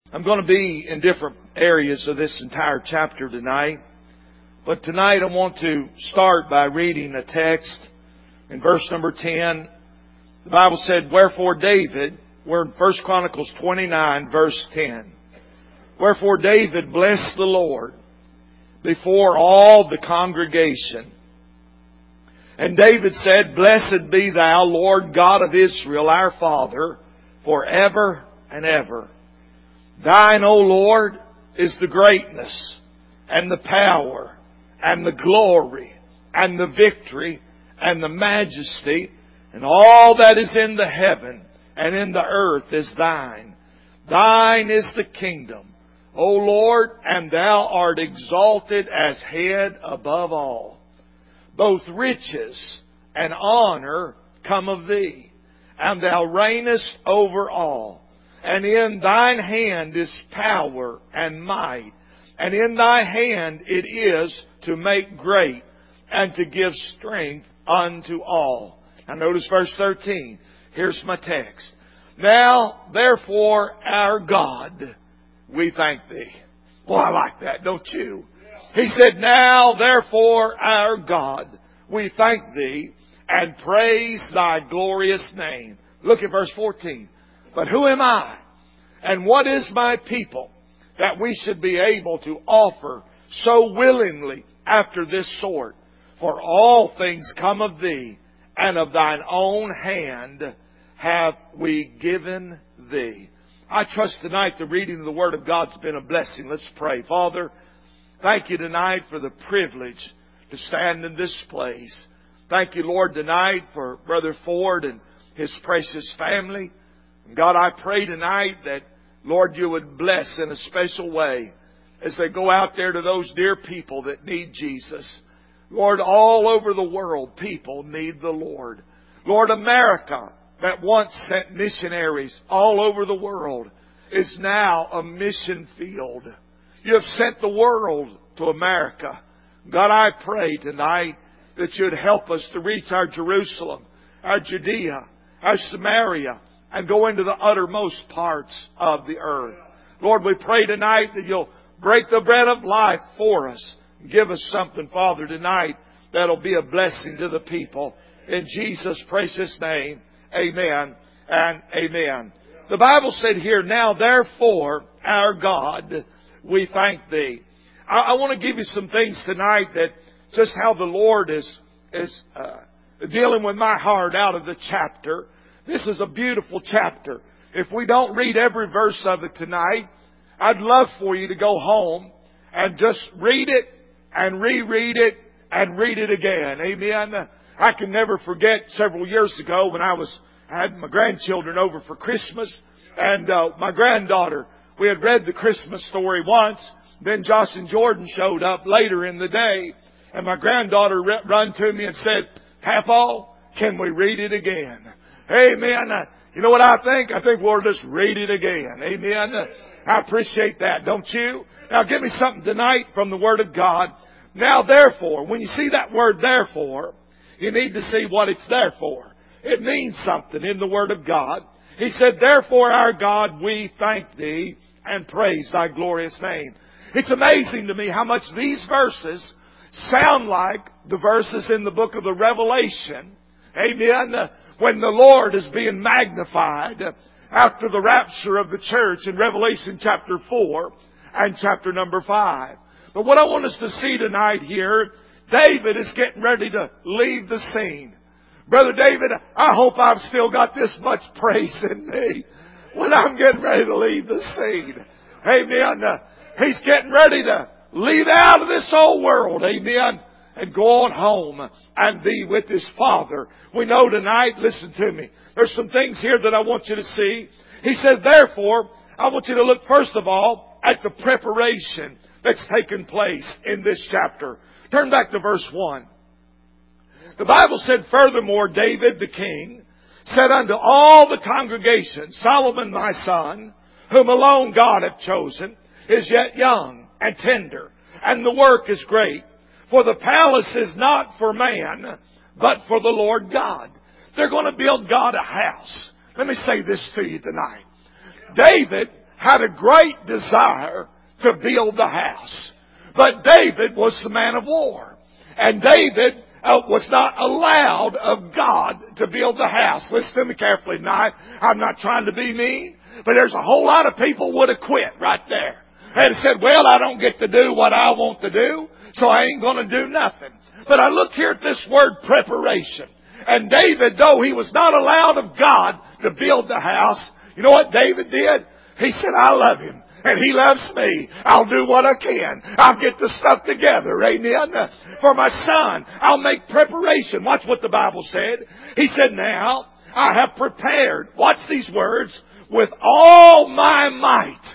I'm going to be in different areas of this entire chapter tonight. But tonight I want to start by reading a text in verse number 10. The Bible said, Wherefore David, we're in 1 Chronicles 29, verse 10. Wherefore David blessed the Lord before all the congregation. And David said, Blessed be Thou, Lord God of Israel, our Father, forever and ever. Thine, O Lord, is the greatness and the power and the glory and the victory and the majesty, and all that is in the heaven and in the earth is Thine. Thine is the kingdom, O Lord, and Thou art exalted as head above all. Both riches and honor come of Thee, and Thou reignest over all. And in Thine hand is power and might, and in Thy hand it is to make great and to give strength unto all. Now notice verse 13. Here's my text. Now, therefore, our God, we thank Thee. Boy, I like that, don't you? He said, Now, therefore, our God, we thank Thee and praise Thy glorious name. Look at verse 14. But who am I? And what is my people that we should be able to offer so willingly after this sort? For all things come of Thee, and of Thine own hand have we given Thee. I trust tonight the reading of the Word of God's been a blessing. Let's pray. Father, thank You tonight for the privilege to stand in this place. Thank You, Lord, tonight for Brother Ford and his precious family. And God, I pray tonight that, Lord, You would bless in a special way as they go out there to those dear people that need Jesus. Lord, all over the world, people need the Lord. Lord, America, that once sent missionaries all over the world, is now a mission field. You have sent the world to America. God, I pray tonight that You'd help us to reach our Jerusalem, our Judea, our Samaria, and go into the uttermost parts of the earth. Lord, we pray tonight that You'll break the bread of life for us. Give us something, Father, tonight that'll be a blessing to the people. In Jesus' precious name, amen and amen. The Bible said here, Now therefore, our God, we thank Thee. I want to give you some things tonight that just how the Lord is dealing with my heart out of the chapter. This is a beautiful chapter. If we don't read every verse of it tonight, I'd love for you to go home and just read it and reread it and read it again. Amen. I can never forget several years ago when I had my grandchildren over for Christmas, and my granddaughter, we had read the Christmas story once. Then Josh and Jordan showed up later in the day, and my granddaughter run to me and said, Papa, can we read it again? Amen. You know what I think? I think we'll just read it again. Amen. I appreciate that, don't you? Now give me something tonight from the Word of God. Now therefore, when you see that word therefore, you need to see what it's there for. It means something in the Word of God. He said, Therefore, our God, we thank Thee and praise Thy glorious name. It's amazing to me how much these verses sound like the verses in the book of the Revelation. Amen. When the Lord is being magnified after the rapture of the church in Revelation chapter 4 and chapter number 5. But what I want us to see tonight here, David is getting ready to leave the scene. Brother David, I hope I've still got this much praise in me when I'm getting ready to leave the scene. Amen. He's getting ready to leave out of this old world. Amen. And go on home and be with his Father. We know tonight, listen to me, there's some things here that I want you to see. He said, therefore, I want you to look first of all at the preparation that's taken place in this chapter. Turn back to verse 1. The Bible said, Furthermore, David the king said unto all the congregation, Solomon my son, whom alone God hath chosen, is yet young and tender, and the work is great. For the palace is not for man, but for the Lord God. They're going to build God a house. Let me say this to you tonight. David had a great desire to build the house. But David was the man of war. And David was not allowed of God to build the house. Listen to me carefully tonight. I'm not trying to be mean, but there's a whole lot of people would have quit right there. And said, well, I don't get to do what I want to do, so I ain't going to do nothing. But I look here at this word preparation. And David, though he was not allowed of God to build the house, you know what David did? He said, I love him. And he loves me. I'll do what I can. I'll get the stuff together. Amen. For my son, I'll make preparation. Watch what the Bible said. He said, now I have prepared. Watch these words. With all my might.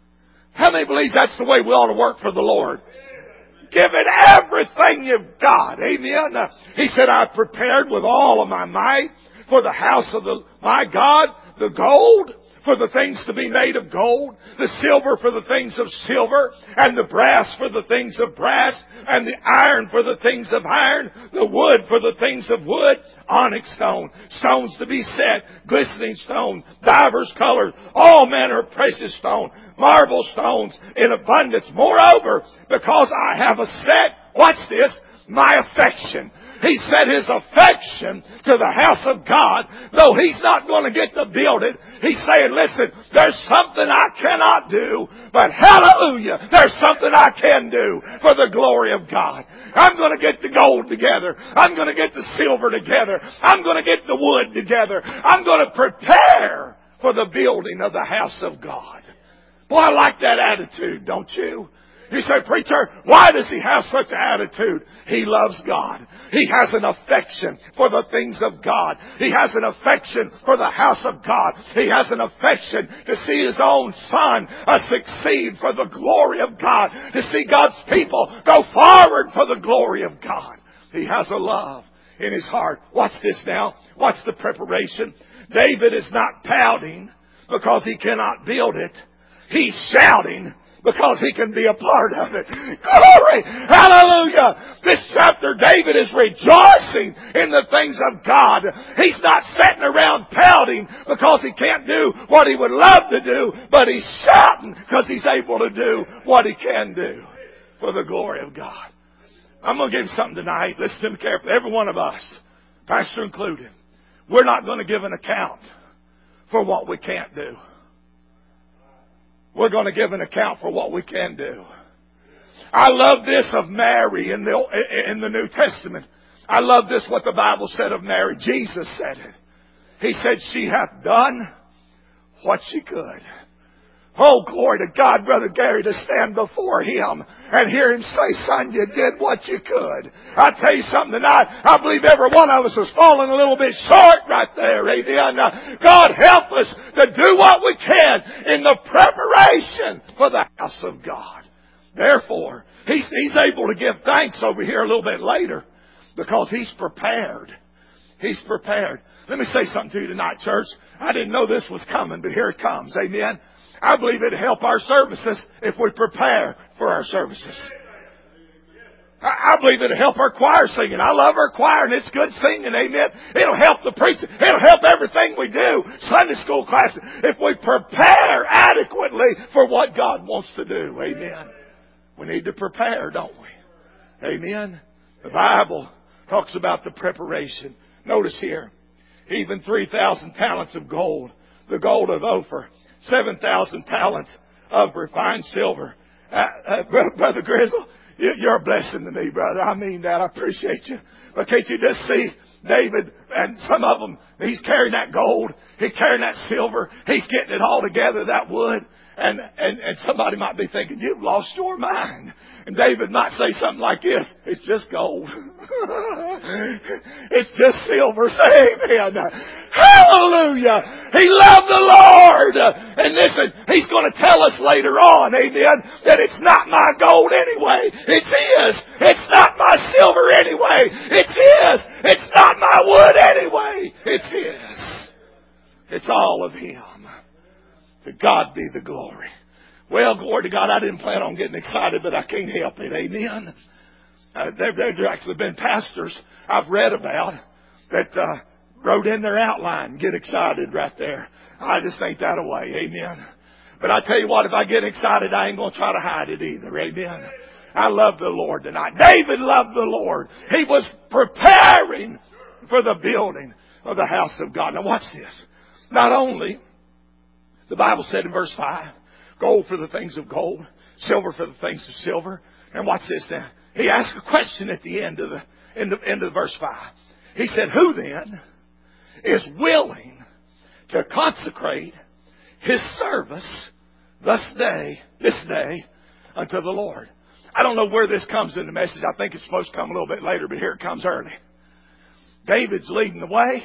How many believes that's the way we ought to work for the Lord? Give it everything you've got. Amen. He said, I prepared with all of my might for the house of my God, the gold for the things to be made of gold, the silver for the things of silver, and the brass for the things of brass, and the iron for the things of iron, the wood for the things of wood, onyx stone, stones to be set, glistening stone, divers colors, all manner of precious stone, marble stones in abundance. Moreover, because I have a set, watch this, my affection. He set his affection to the house of God, though he's not going to get to build it. He's saying, listen, there's something I cannot do, but hallelujah, there's something I can do for the glory of God. I'm going to get the gold together. I'm going to get the silver together. I'm going to get the wood together. I'm going to prepare for the building of the house of God. Boy, I like that attitude, don't you? You say, preacher, why does he have such an attitude? He loves God. He has an affection for the things of God. He has an affection for the house of God. He has an affection to see his own son succeed for the glory of God. To see God's people go forward for the glory of God. He has a love in his heart. Watch this now. Watch the preparation. David is not pouting because he cannot build it. He's shouting because he can be a part of it. Glory! Hallelujah! This chapter, David is rejoicing in the things of God. He's not sitting around pouting because he can't do what he would love to do, but he's shouting because he's able to do what he can do for the glory of God. I'm going to give you something tonight. Listen to me carefully. Every one of us, pastor included, we're not going to give an account for what we can't do. We're going to give an account for what we can do. I love this of Mary in the New Testament. I love this, what the Bible said of Mary. Jesus said it. He said, she hath done what she could. Oh, glory to God, Brother Gary, to stand before Him and hear Him say, son, you did what you could. I tell you something tonight, I believe every one of us has fallen a little bit short right there. Amen. God help us to do what we can in the preparation for the house of God. Therefore, He's able to give thanks over here a little bit later because He's prepared. He's prepared. Let me say something to you tonight, church. I didn't know this was coming, but here it comes. Amen. I believe it'll help our services if we prepare for our services. I believe it'll help our choir singing. I love our choir and it's good singing. Amen. It'll help the preaching. It'll help everything we do. Sunday school classes. If we prepare adequately for what God wants to do. Amen. We need to prepare, don't we? Amen. The Bible talks about the preparation. Notice here. Even 3,000 talents of gold. The gold of Ophir. 7,000 talents of refined silver. Brother Grizzle, you're a blessing to me, brother. I mean that. I appreciate you. But can't you just see David and some of them, he's carrying that gold. He's carrying that silver. He's getting it all together, that wood. And somebody might be thinking, you've lost your mind. And David might say something like this, it's just gold. It's just silver. Say amen. Hallelujah. He loved the Lord. And listen, He's going to tell us later on, amen, that it's not my gold anyway. It's His. It's not my silver anyway. It's His. It's not my wood anyway. It's His. It's all of Him. To God be the glory. Well, glory to God, I didn't plan on getting excited, but I can't help it. Amen. There actually been pastors I've read about that wrote in their outline, get excited right there. I just ain't that away. Amen. But I tell you what, if I get excited, I ain't going to try to hide it either. Amen. I love the Lord tonight. David loved the Lord. He was preparing for the building of the house of God. Now watch this. Not only, the Bible said in verse 5, gold for the things of gold, silver for the things of silver. And watch this now. He asked a question at the end of verse 5. He said, who then is willing to consecrate his service this day unto the Lord? I don't know where this comes in the message. I think it's supposed to come a little bit later, but here it comes early. David's leading the way,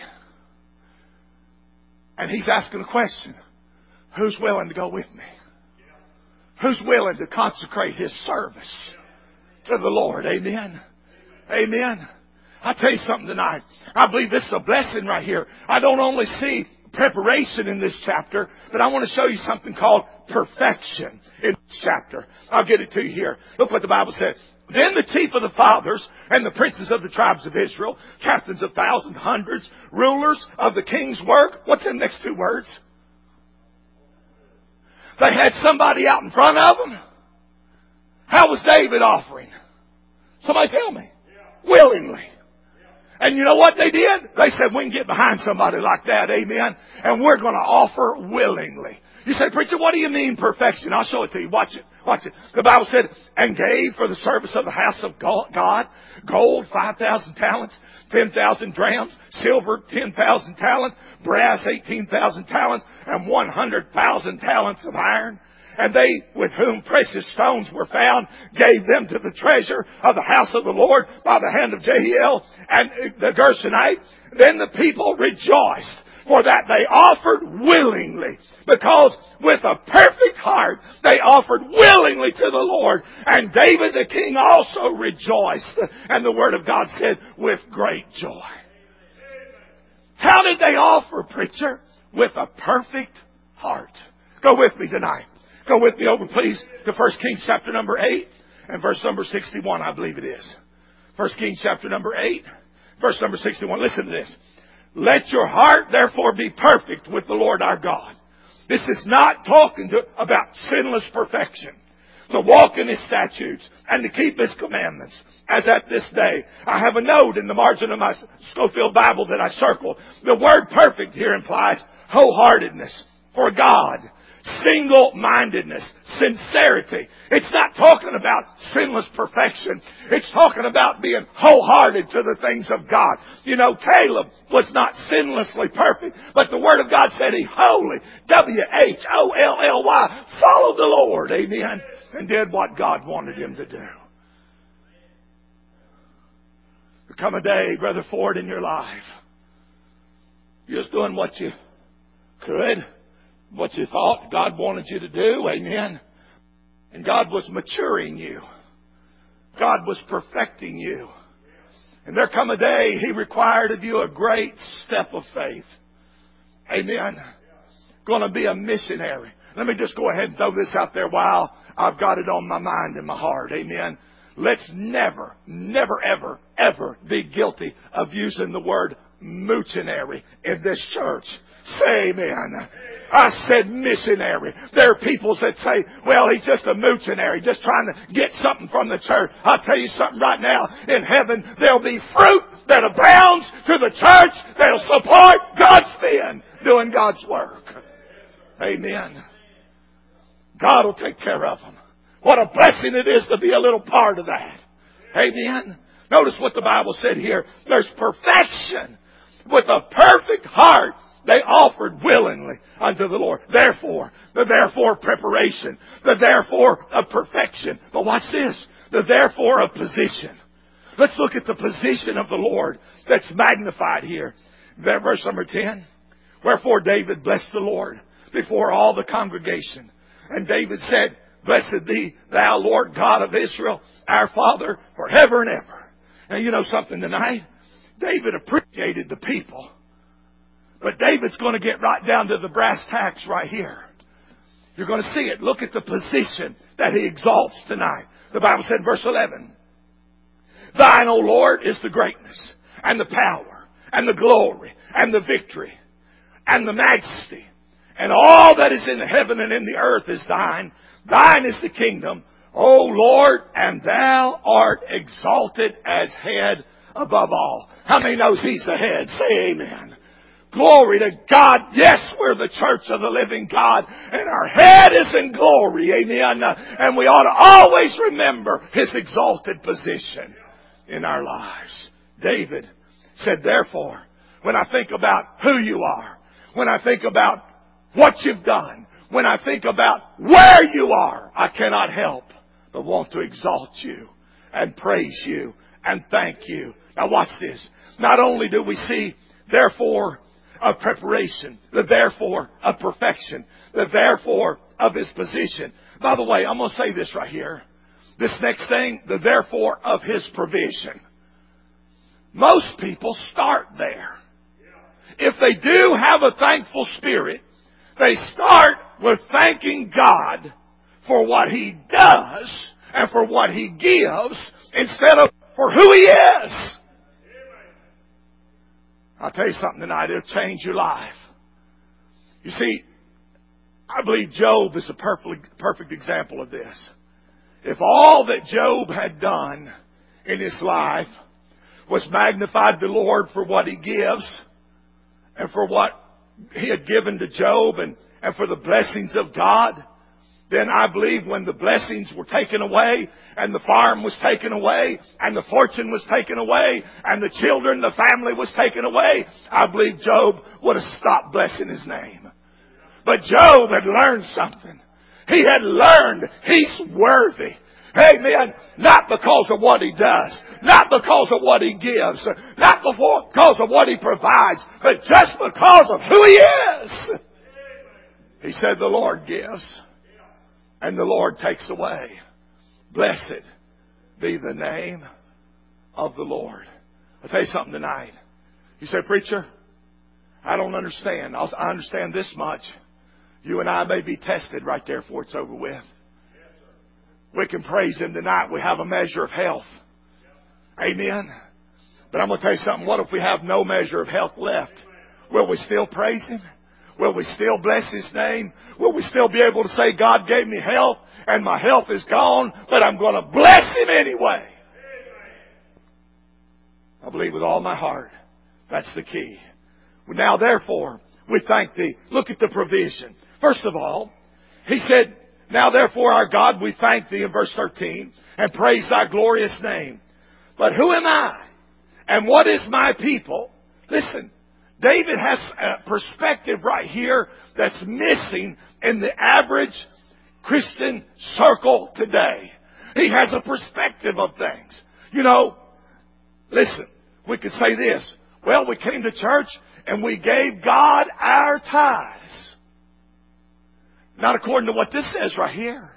and he's asking a question. Who's willing to go with me? Who's willing to consecrate his service to the Lord? Amen. Amen. I'll tell you something tonight. I believe this is a blessing right here. I don't only see preparation in this chapter, but I want to show you something called perfection in this chapter. I'll get it to you here. Look what the Bible said. Then the chief of the fathers and the princes of the tribes of Israel, captains of thousands, hundreds, rulers of the king's work. What's in the next two words? They had somebody out in front of them. How was David offering? Somebody tell me. Willingly. And you know what they did? They said, we can get behind somebody like that, amen, and we're going to offer willingly. You say, preacher, what do you mean perfection? I'll show it to you. Watch it. Watch it. The Bible said, and gave for the service of the house of God, gold 5,000 talents, 10,000 drams, silver 10,000 talents, brass 18,000 talents, and 100,000 talents of iron. And they with whom precious stones were found gave them to the treasure of the house of the Lord by the hand of Jehiel and the Gershonite. Then the people rejoiced, for that they offered willingly, because with a perfect heart they offered willingly to the Lord. And David the king also rejoiced. And the word of God said, with great joy. How did they offer, preacher? With a perfect heart. Go with me tonight. Go with me over, please, to 1 Kings chapter number 8 and verse number 61, I believe it is. 1 Kings chapter number 8, verse number 61. Listen to this. Let your heart therefore be perfect with the Lord our God. This is not talking about sinless perfection. To walk in His statutes and to keep His commandments. As at this day, I have a note in the margin of my Scofield Bible that I circled. The word perfect here implies wholeheartedness for God. Single-mindedness, sincerity. It's not talking about sinless perfection. It's talking about being wholehearted to the things of God. You know, Caleb was not sinlessly perfect, but the Word of God said he wholly, W-H-O-L-L-Y, followed the Lord, amen, and did what God wanted him to do. There come a day, Brother Ford, in your life, you're just doing what you could, what you thought God wanted you to do. Amen. And God was maturing you. God was perfecting you. And there come a day He required of you a great step of faith. Amen. Going to be a missionary. Let me just go ahead and throw this out there while I've got it on my mind and my heart. Amen. Let's never, ever, ever be guilty of using the word missionary in this church. Say amen. I said missionary. There are people that say, well, he's just a missionary, just trying to get something from the church. I'll tell you something right now. In heaven, there'll be fruit that abounds to the church that'll support God's men doing God's work. Amen. God will take care of them. What a blessing it is to be a little part of that. Amen. Notice what the Bible said here. There's perfection. With a perfect heart, they offered willingly unto the Lord. Therefore, the therefore preparation, the therefore of perfection. But watch this, the therefore of position. Let's look at the position of the Lord that's magnified here. Verse number 10. Wherefore David blessed the Lord before all the congregation. And David said, blessed be thou, Lord God of Israel, our Father, forever and ever. Now you know something tonight? David appreciated the people. But David's going to get right down to the brass tacks right here. You're going to see it. Look at the position that he exalts tonight. The Bible said in verse 11, Thine, O Lord, is the greatness and the power and the glory and the victory and the majesty and all that is in heaven and in the earth is thine. Thine is the kingdom, O Lord, and thou art exalted as head above all. How many knows He's the head? Say amen. Glory to God. Yes, we're the church of the living God, and our head is in glory. Amen. And we ought to always remember His exalted position in our lives. David said, therefore, when I think about who you are, when I think about what you've done, when I think about where you are, I cannot help but want to exalt you and praise you and thank you. Now watch this. Not only do we see, therefore, of preparation, the therefore of perfection, the therefore of His position. By the way, I'm going to say this right here. This next thing, the therefore of His provision. Most people start there. If they do have a thankful spirit, they start with thanking God for what He does and for what He gives instead of for who He is. I'll tell you something tonight, it'll change your life. You see, I believe Job is a perfect example of this. If all that Job had done in his life was magnified the Lord for what He gives and for what He had given to Job and for the blessings of God, then I believe when the blessings were taken away and the farm was taken away and the fortune was taken away and the children, the family was taken away, I believe Job would have stopped blessing his name. But Job had learned something. He had learned He's worthy. Amen. Not because of what He does. Not because of what He gives. Not because of what He provides. But just because of who He is. He said the Lord gives and the Lord takes away. Blessed be the name of the Lord. I'll tell you something tonight. You say, preacher, I don't understand. I understand this much. You and I may be tested right there before it's over with. We can praise Him tonight. We have a measure of health. Amen. But I'm going to tell you something. What if we have no measure of health left? Will we still praise Him? Will we still bless His name? Will we still be able to say, God gave me health and my health is gone, but I'm going to bless Him anyway? I believe with all my heart. That's the key. Now therefore, we thank Thee. Look at the provision. First of all, He said, now therefore our God, we thank Thee in verse 13 and praise Thy glorious name. But who am I? And what is my people? Listen. David has a perspective right here that's missing in the average Christian circle today. He has a perspective of things. You know, listen, we could say this. Well, we came to church and we gave God our tithes. Not according to what this says right here.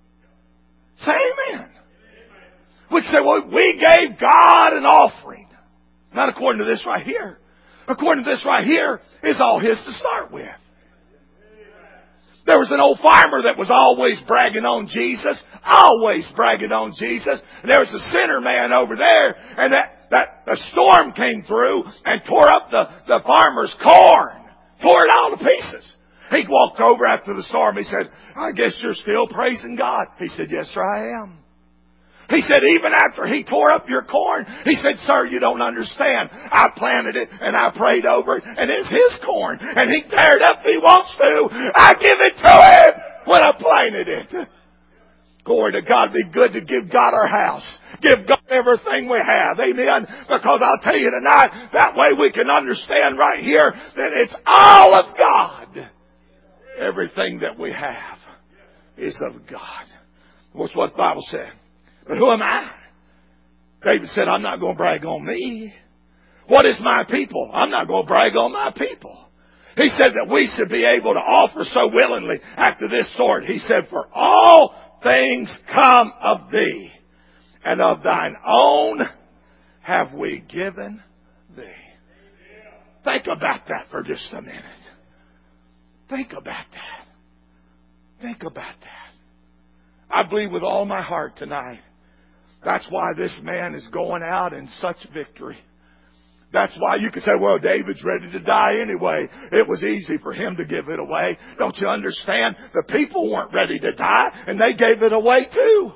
Say amen. We could say, well, we gave God an offering. Not according to this right here. According to this right here, is all His to start with. There was an old farmer that was always bragging on Jesus. Always bragging on Jesus. And there was a sinner man over there. And a storm came through and tore up the farmer's corn. Tore it all to pieces. He walked over after the storm. He said, I guess you're still praising God. He said, yes, sir, I am. He said, even after He tore up your corn, He said, sir, you don't understand. I planted it and I prayed over it and it's His corn. And He tear it up if He wants to. I give it to Him when I planted it. Glory to God. Be good to give God our house. Give God everything we have. Amen. Because I'll tell you tonight, that way we can understand right here that it's all of God. Everything that we have is of God. That's what the Bible said. But who am I? David said, I'm not going to brag on me. What is my people? I'm not going to brag on my people. He said that we should be able to offer so willingly after this sort. He said, for all things come of Thee, and of Thine own have we given Thee. Think about that for just a minute. Think about that. Think about that. I believe with all my heart tonight, that's why this man is going out in such victory. That's why you could say, well, David's ready to die anyway. It was easy for him to give it away. Don't you understand? The people weren't ready to die, and they gave it away too.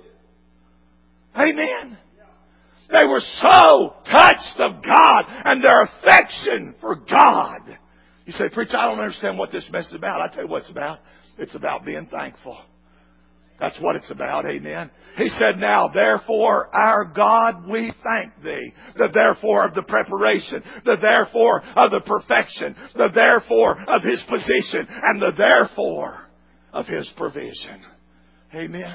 Amen. They were so touched of God and their affection for God. You say, preacher, I don't understand what this mess is about. I tell you what it's about. It's about being thankful. That's what it's about. Amen. He said, now, therefore, our God, we thank thee. The therefore of the preparation. The therefore of the perfection. The therefore of His position. And the therefore of His provision. Amen.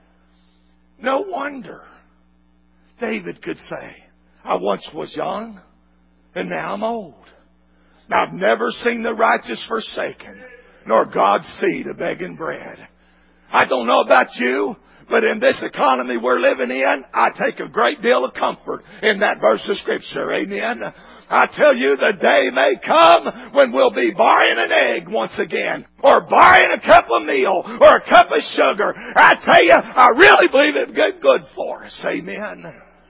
No wonder David could say, I once was young, and now I'm old. Now, I've never seen the righteous forsaken, nor God's seed a begging bread. I don't know about you, but in this economy we're living in, I take a great deal of comfort in that verse of Scripture. Amen. I tell you, the day may come when we'll be borrowing an egg once again, or borrowing a cup of meal, or a cup of sugar. I tell you, I really believe it'd get good for us. Amen.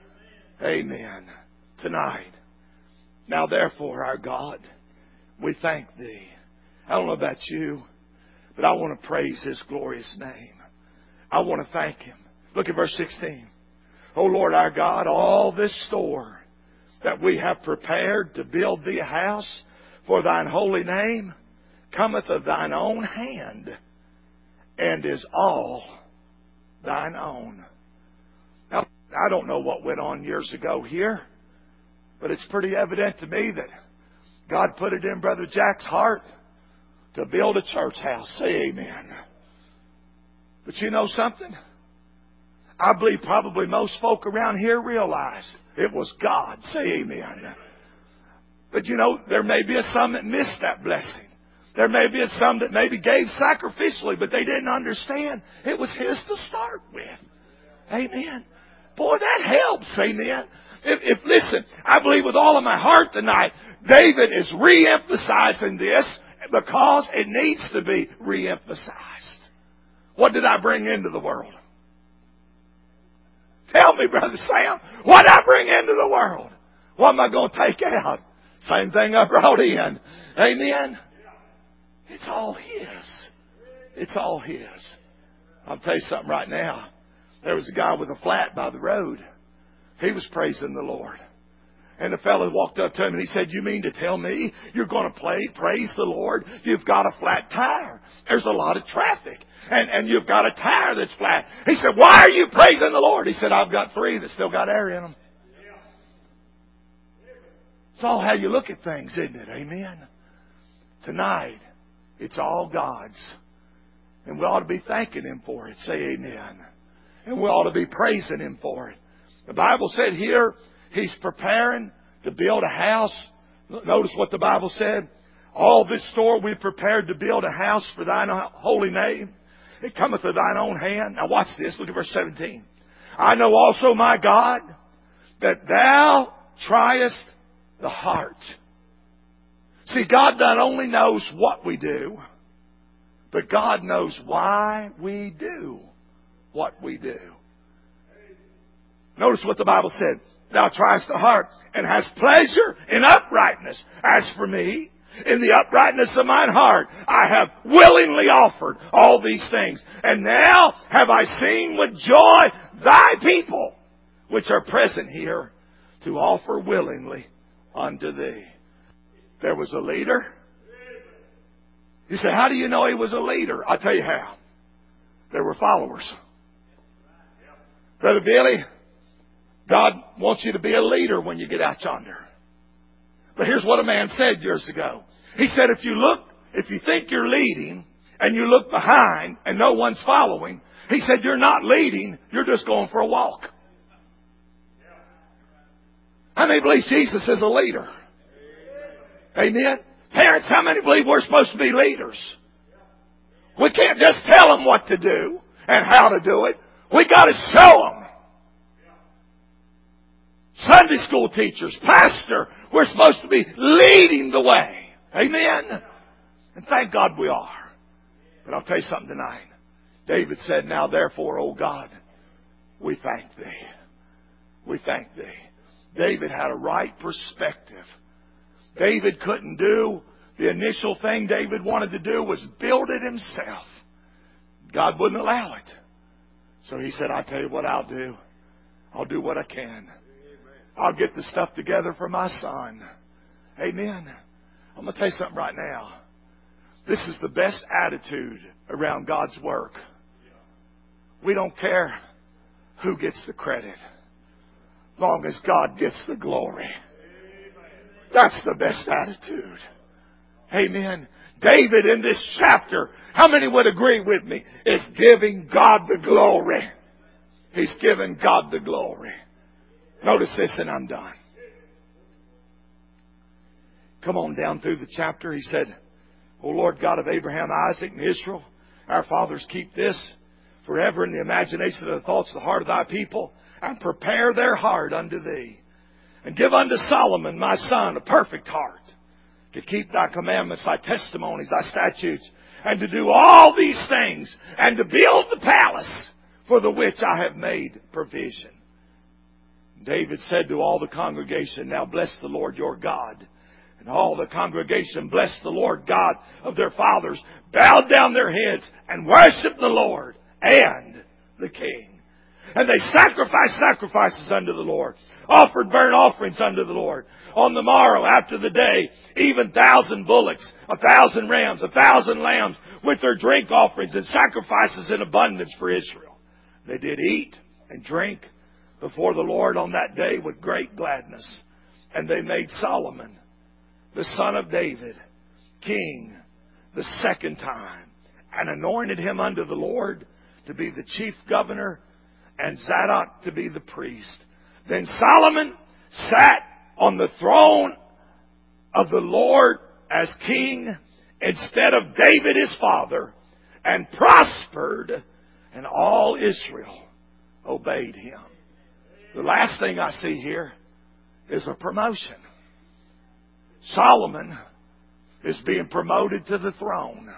Amen. Tonight. Now therefore, our God, we thank Thee. I don't know about you, but I want to praise His glorious name. I want to thank Him. Look at verse 16. O Lord our God, all this store that we have prepared to build Thee a house for Thine holy name cometh of Thine own hand and is all Thine own. Now, I don't know what went on years ago here, but it's pretty evident to me that God put it in Brother Jack's heart to build a church house. Say amen. But you know something? I believe probably most folk around here realized it was God. Say amen. But you know, there may be some that missed that blessing. There may be some that maybe gave sacrificially, but they didn't understand it was His to start with. Amen. Boy, that helps. Amen. If listen, I believe with all of my heart tonight, David is re-emphasizing this because it needs to be re-emphasized. What did I bring into the world? Tell me, Brother Sam, what did I bring into the world? What am I going to take out? Same thing I brought in. Amen? It's all His. It's all His. I'll tell you something right now. There was a guy with a flat by the road. He was praising the Lord. And the fellow walked up to him and he said, you mean to tell me you're going to praise the Lord? You've got a flat tire. There's a lot of traffic. And you've got a tire that's flat. He said, why are you praising the Lord? He said, I've got 3 that still got air in them. It's all how you look at things, isn't it? Amen. Tonight, it's all God's. And we ought to be thanking Him for it. Say amen. And we ought to be praising Him for it. The Bible said here, He's preparing to build a house. Notice what the Bible said. All this store we prepared to build a house for Thine holy name. It cometh of Thine own hand. Now watch this. Look at verse 17. I know also, my God, that Thou triest the heart. See, God not only knows what we do, but God knows why we do what we do. Notice what the Bible said. Thou triest the heart and hast pleasure in uprightness. As for me, in the uprightness of mine heart, I have willingly offered all these things. And now have I seen with joy Thy people, which are present here, to offer willingly unto Thee. There was a leader. You say, how do you know he was a leader? I'll tell you how. There were followers. Brother Billy, God wants you to be a leader when you get out yonder. But here's what a man said years ago. He said, if you think you're leading and you look behind and no one's following, he said, you're not leading, you're just going for a walk. How many believe Jesus is a leader? Amen. Parents, how many believe we're supposed to be leaders? We can't just tell them what to do and how to do it. We got to show them. Sunday school teachers, pastor, we're supposed to be leading the way. Amen. And thank God we are. But I'll tell you something tonight. David said, now therefore, O God, we thank Thee. We thank Thee. David had a right perspective. David couldn't do the initial thing David wanted to do was build it himself. God wouldn't allow it. So he said, I'll tell you what I'll do. I'll do what I can. I'll get the stuff together for my son. Amen. I'm going to tell you something right now. This is the best attitude around God's work. We don't care who gets the credit, long as God gets the glory. That's the best attitude. Amen. David in this chapter, how many would agree with me, is giving God the glory. He's giving God the glory. Notice this and I'm done. Come on down through the chapter. He said, O Lord God of Abraham, Isaac, and Israel, our fathers, keep this forever in the imagination of the thoughts of the heart of thy people, and prepare their heart unto thee. And give unto Solomon, my son, a perfect heart, to keep thy commandments, thy testimonies, thy statutes, and to do all these things, and to build the palace for the which I have made provision. David said to all the congregation, now bless the Lord your God. And all the congregation blessed the Lord God of their fathers, bowed down their heads, and worshiped the Lord and the King. And they sacrificed sacrifices unto the Lord, offered burnt offerings unto the Lord. On the morrow, after the day, even 1,000 bullocks, 1,000 rams, 1,000 lambs, with their drink offerings and sacrifices in abundance for Israel. They did eat and drink before the Lord on that day with great gladness. And they made Solomon, the son of David, king the second time, and anointed him unto the Lord to be the chief governor, and Zadok to be the priest. Then Solomon sat on the throne of the Lord as king instead of David his father, and prospered, and all Israel obeyed him. The last thing I see here is a promotion. Solomon is being promoted to the throne.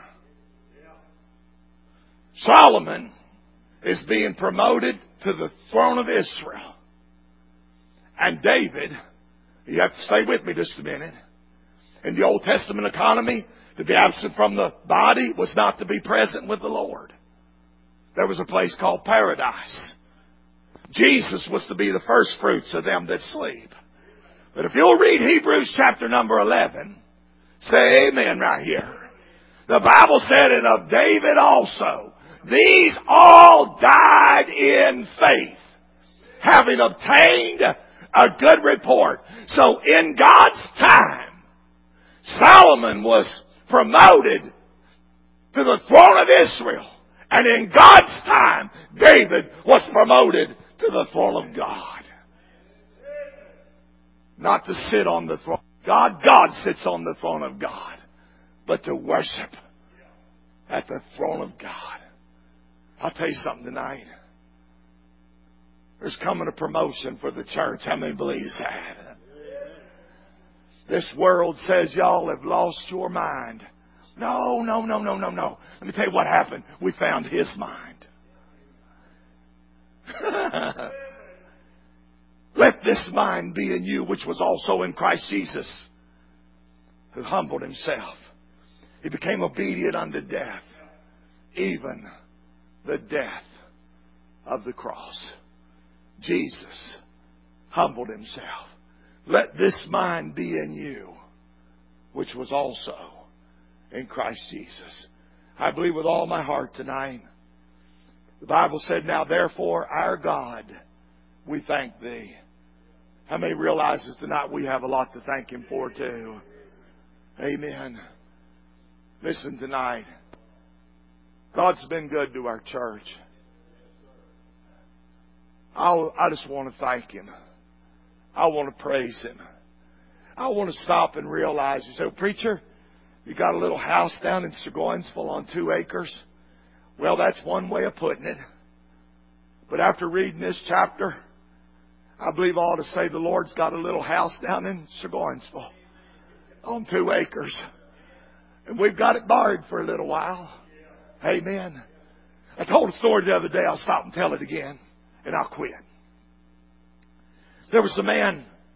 Solomon is being promoted to the throne of Israel. And David, you have to stay with me just a minute. In the Old Testament economy, to be absent from the body was not to be present with the Lord. There was a place called paradise. Jesus was to be the first fruits of them that sleep. But if you'll read Hebrews chapter number 11, say amen right here. The Bible said, and of David also, these all died in faith, having obtained a good report. So in God's time, Solomon was promoted to the throne of Israel. And in God's time, David was promoted to the throne of God. Not to sit on the throne of God. God sits on the throne of God. But to worship at the throne of God. I'll tell you something tonight. There's coming a promotion for the church. How many believes that? This world says y'all have lost your mind. No. Let me tell you what happened. We found His mind. Let this mind be in you, which was also in Christ Jesus, who humbled Himself. He became obedient unto death, even the death of the cross. Jesus humbled Himself. Let this mind be in you, which was also in Christ Jesus. I believe with all my heart tonight. The Bible said, now therefore, our God, we thank Thee. How many realizes tonight we have a lot to thank Him for too? Amen. Listen tonight. God's been good to our church. I just want to thank Him. I want to praise Him. I want to stop and realize, you say, preacher, you got a little house down in Seguinsville on 2 acres. Well, that's one way of putting it. But after reading this chapter, I believe I ought to say the Lord's got a little house down in Seguinsville on 2 acres. And we've got it borrowed for a little while. Amen. I told a story the other day. I'll stop and tell it again. And I'll quit. There was a man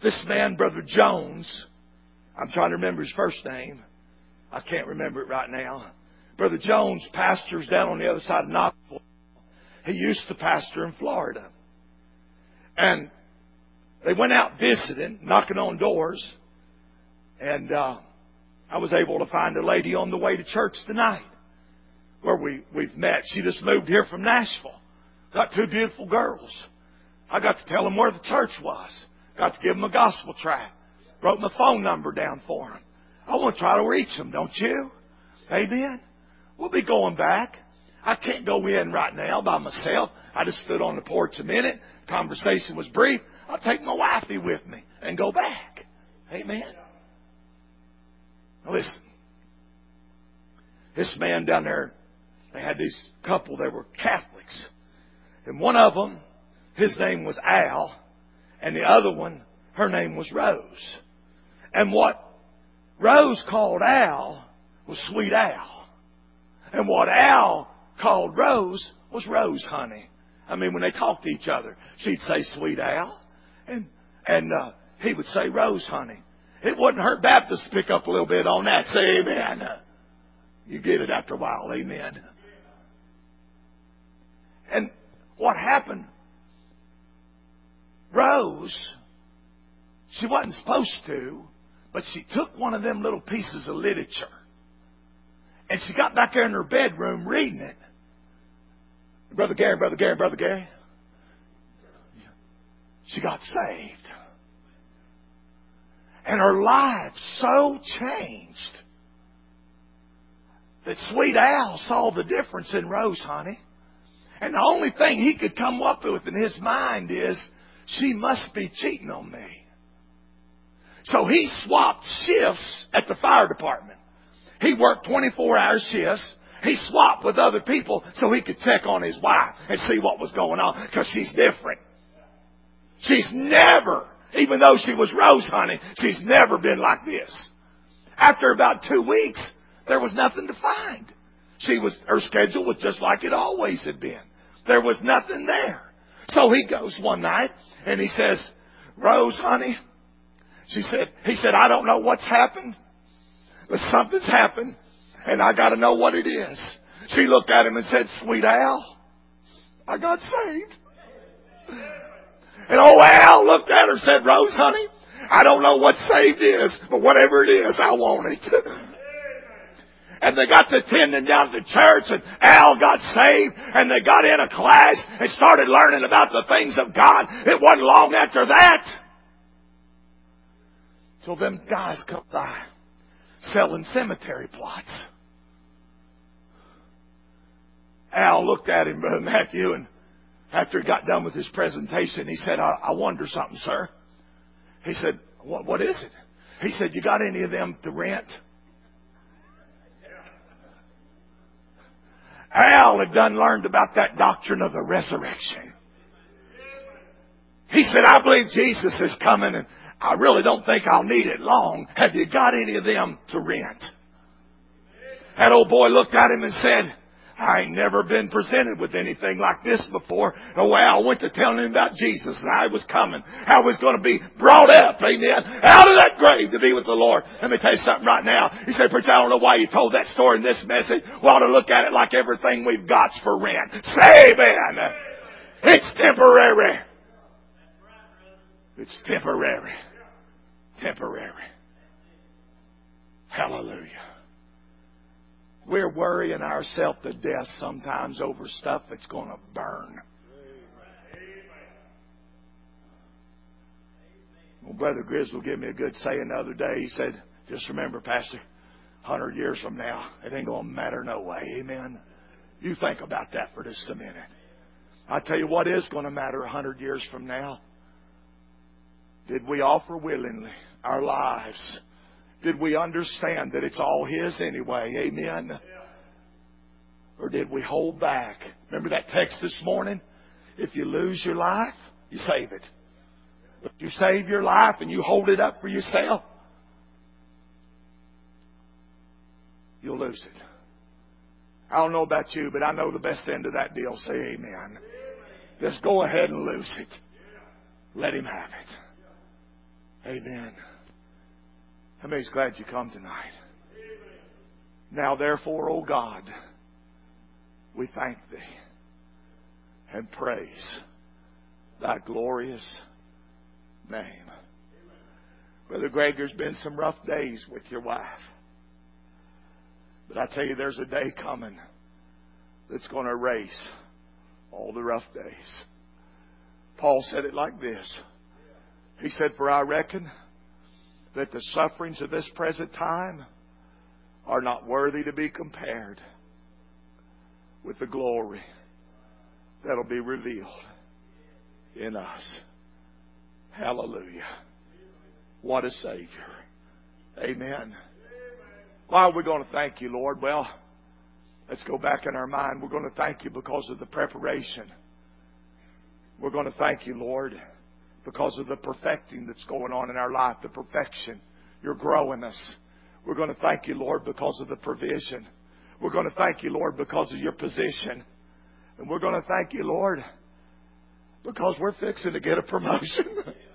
this man, Brother Jones, I'm trying to remember his first name. I can't remember it right now. Brother Jones pastors down on the other side of Knoxville. He used to pastor in Florida. And they went out visiting, knocking on doors. And I was able to find a lady on the way to church tonight where we've met. She just moved here from Nashville. Got two beautiful girls. I got to tell them where the church was. Got to give them a gospel tract. Wrote my phone number down for them. I want to try to reach them, don't you? Amen. We'll be going back. I can't go in right now by myself. I just stood on the porch a minute. Conversation was brief. I'll take my wifey with me and go back. Amen. Now listen. This man down there, they had this couple, they were Catholics. And one of them, his name was Al. And the other one, her name was Rose. And what Rose called Al was Sweet Al. And what Al called Rose was Rose Honey. I mean, when they talked to each other, she'd say Sweet Al. And he would say Rose Honey. It wouldn't hurt Baptists to pick up a little bit on that. Say amen. You get it after a while. Amen. And what happened? Rose, she wasn't supposed to, but she took one of them little pieces of literature. And she got back there in her bedroom reading it. Brother Gary. She got saved. And her life so changed that Sweet Al saw the difference in Rose Honey. And the only thing he could come up with in his mind is, she must be cheating on me. So he swapped shifts at the fire department. He worked 24-hour shifts. He swapped with other people so he could check on his wife and see what was going on, because she's different. She's never, even though she was Rose Honey, she's never been like this. After about 2 weeks, there was nothing to find. Her schedule was just like it always had been. There was nothing there. So he goes one night and he says, Rose Honey, he said, I don't know what's happened, but something's happened and I got to know what it is. She looked at him and said, Sweet Al, I got saved. And old Al looked at her and said, Rose Honey, I don't know what saved is, but whatever it is, I want it. And they got to attending down to church, and Al got saved, and they got in a class and started learning about the things of God. It wasn't long after that till them guys come by selling cemetery plots. Al looked at him, Brother Matthew, and after he got done with his presentation, he said, I wonder something, sir. He said, what is it? He said, you got any of them to rent? Al had done learned about that doctrine of the resurrection. He said, I believe Jesus is coming and I really don't think I'll need it long. Have you got any of them to rent? That old boy looked at him and said, I ain't never been presented with anything like this before. Oh, well, I went to telling him about Jesus and I was coming. I was going to be brought up, amen, out of that grave to be with the Lord. Let me tell you something right now. He said, Preacher, I don't know why you told that story in this message. We ought to look at it like everything we've got's for rent. Say amen. It's temporary. It's temporary. Temporary. Hallelujah. We're worrying ourselves to death sometimes over stuff that's going to burn. Well, Brother Grizzle gave me a good saying the other day. He said, just remember, Pastor, 100 years from now, it ain't going to matter no way. Amen. You think about that for just a minute. I tell you what is going to matter 100 years from now. Did we offer willingly our lives? Did we understand that it's all His anyway? Amen. Or did we hold back? Remember that text this morning? If you lose your life, you save it. But if you save your life and you hold it up for yourself, you'll lose it. I don't know about you, but I know the best end of that deal. Say amen. Just go ahead and lose it. Let Him have it. Amen. How many's glad you come tonight? Now therefore, O God, we thank Thee and praise Thy glorious name. Brother Greg, there's been some rough days with your wife. But I tell you, there's a day coming that's going to erase all the rough days. Paul said it like this. He said, for I reckon that the sufferings of this present time are not worthy to be compared with the glory that'll be revealed in us. Hallelujah. What a Savior. Amen. Why are we going to thank You, Lord? Well, let's go back in our mind. We're going to thank You because of the preparation. We're going to thank You, Lord, because of the perfecting that's going on in our life, the perfection. You're growing us. We're going to thank You, Lord, because of the provision. We're going to thank You, Lord, because of Your position. And we're going to thank You, Lord, because we're fixing to get a promotion.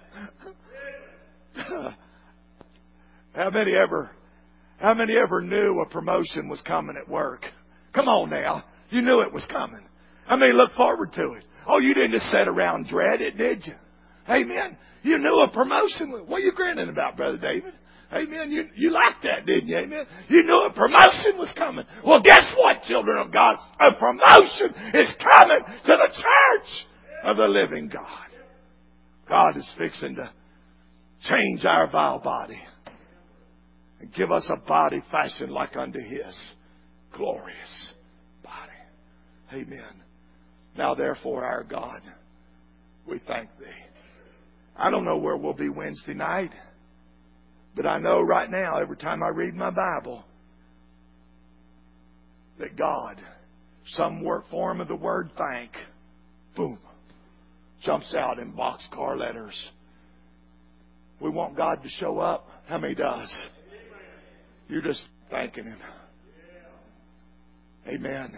How many ever knew a promotion was coming at work? Come on now. You knew it was coming. How many look forward to it? Oh, you didn't just sit around and dread it, did you? Amen. You knew a promotion. What are you grinning about, Brother David? Amen. You liked that, didn't you? Amen. You knew a promotion was coming. Well, guess what, children of God? A promotion is coming to the church of the living God. God is fixing to change our vile body and give us a body fashioned like unto His glorious body. Amen. Now therefore, our God, we thank Thee. I don't know where we'll be Wednesday night, but I know right now, every time I read my Bible, that God, some form of the word thank, boom, jumps out in boxcar letters. We want God to show up. How many does? You're just thanking Him. Amen.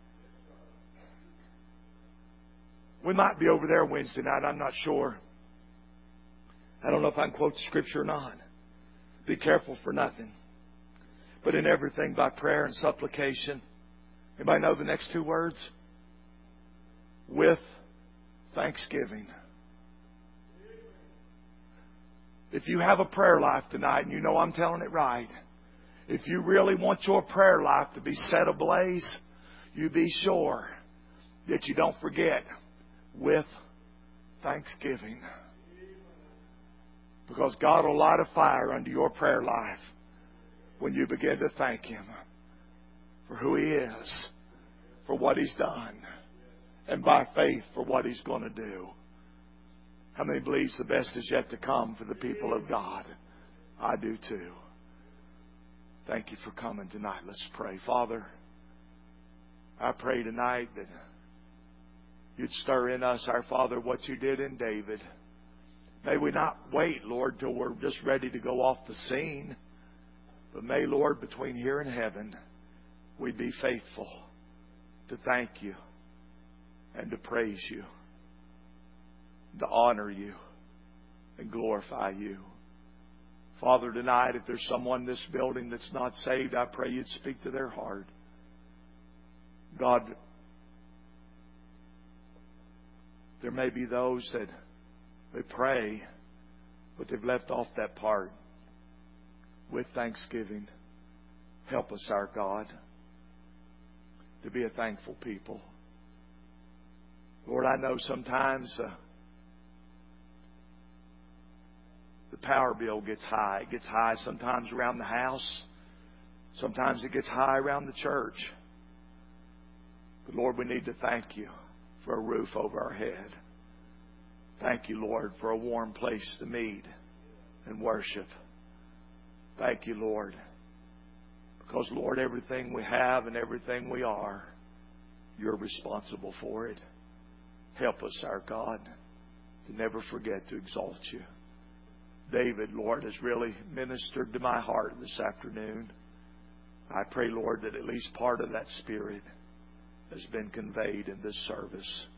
We might be over there Wednesday night. I'm not sure. I don't know if I can quote the Scripture or not. Be careful for nothing, but in everything by prayer and supplication. Anybody know the next two words? With thanksgiving. If you have a prayer life tonight, and you know I'm telling it right, if you really want your prayer life to be set ablaze, you be sure that you don't forget with thanksgiving. Because God will light a fire under your prayer life when you begin to thank Him for who He is, for what He's done, and by faith for what He's going to do. How many believes the best is yet to come for the people of God? I do too. Thank you for coming tonight. Let's pray. Father, I pray tonight that You'd stir in us, our Father, what You did in David. May we not wait, Lord, till we're just ready to go off the scene. But may, Lord, between here and heaven, we be faithful to thank You and to praise You, to honor You and glorify You. Father, tonight, if there's someone in this building that's not saved, I pray You'd speak to their heart. God, there may be those that they pray, but they've left off that part. With thanksgiving, help us, our God, to be a thankful people. Lord, I know sometimes the power bill gets high. It gets high sometimes around the house. Sometimes it gets high around the church. But Lord, we need to thank You for a roof over our head. Thank You, Lord, for a warm place to meet and worship. Thank You, Lord, because, Lord, everything we have and everything we are, You're responsible for it. Help us, our God, to never forget to exalt You. David, Lord, has really ministered to my heart this afternoon. I pray, Lord, that at least part of that spirit has been conveyed in this service.